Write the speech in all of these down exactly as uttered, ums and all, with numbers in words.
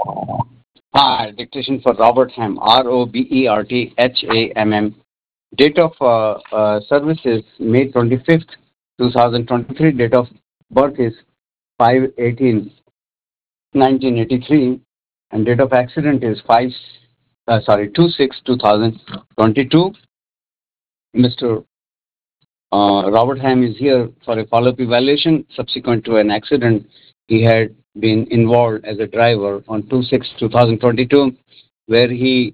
Hi, dictation for Robert Ham, R O B E R T H A M M. Date of uh, uh, service is May twenty-fifth, twenty twenty-three. Date of birth is five eighteen nineteen eighty-three. And date of accident is five, uh, sorry, two six twenty twenty-two. Mister Uh, Robert Ham is here for a follow-up evaluation subsequent to an accident. He had been involved as a driver on two six twenty twenty-two, where he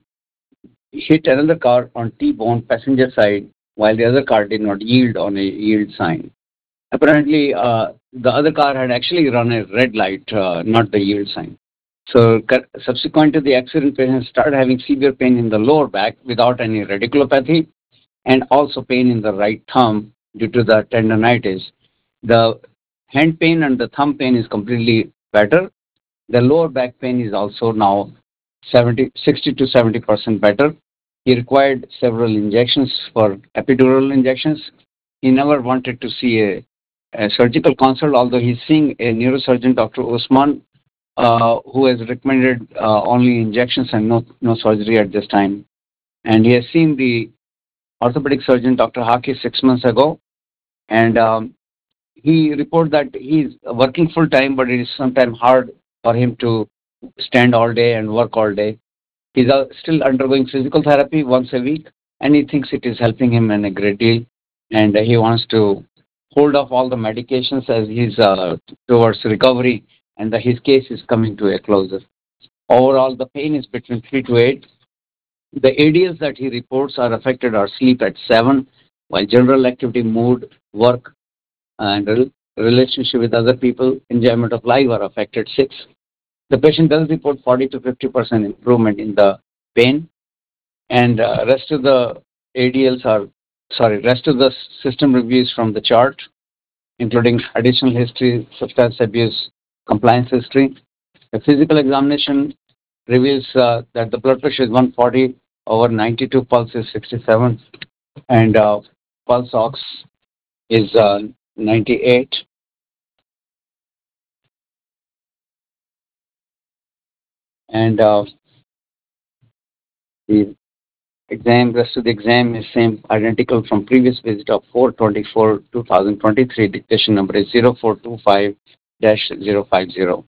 hit another car on T-bone passenger side while the other car did not yield on a yield sign. Apparently, uh, the other car had actually run a red light, uh, not the yield sign. So, cur- subsequent to the accident, patient started having severe pain in the lower back without any radiculopathy and also pain in the right thumb due to the tendonitis. The hand pain and the thumb pain is completely better. The lower back pain is also now seventy, sixty to seventy percent better. He required several injections for epidural injections. He never wanted to see a, a surgical consult, although he's seeing a neurosurgeon, Doctor Osman, uh, who has recommended uh, only injections and no, no surgery at this time. And he has seen the orthopedic surgeon, Doctor Haki, six months ago. And um, he reported that he's working full time, but it is sometimes hard for him to stand all day and work all day. He's uh, still undergoing physical therapy once a week, and he thinks it is helping him in a great deal. And uh, he wants to hold off all the medications as he's uh, towards recovery, and the, his case is coming to a closure. Overall, the pain is between three to eight. The A D Ls that he reports are affected are sleep at seven, while general activity, mood, work, and rel- relationship with other people, enjoyment of life are affected six. The patient does report forty to fifty percent improvement in the pain, and uh, rest of the A D Ls are, sorry, rest of the system reviews from the chart, including additional history, substance abuse, compliance history. The physical examination reveals uh, that the blood pressure is one forty over ninety-two, pulse is sixty-seven, and uh, pulse ox is uh, ninety-eight. And uh, the exam, rest of the exam is same, identical from previous visit of four twenty-four twenty twenty-three. Dictation number is zero four two five zero five zero.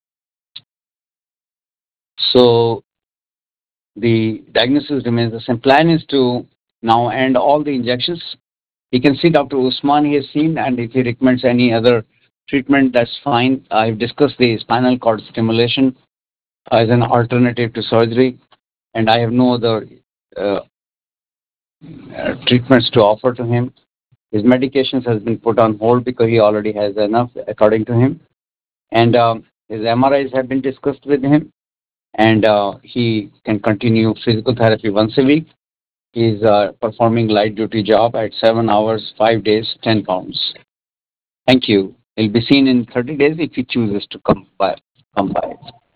So the diagnosis remains the same. Plan is to now end all the injections. He can see Doctor Usman he has seen, and if he recommends any other treatment, that's fine. I've discussed the spinal cord stimulation as an alternative to surgery, and I have no other uh, uh, treatments to offer to him. His medications has been put on hold because he already has enough, according to him. And um, his M R Is have been discussed with him, and uh, he can continue physical therapy once a week. He is uh, performing light duty job at seven hours, five days, ten pounds. Thank you. He'll be seen in thirty days if he chooses to come by. Come by.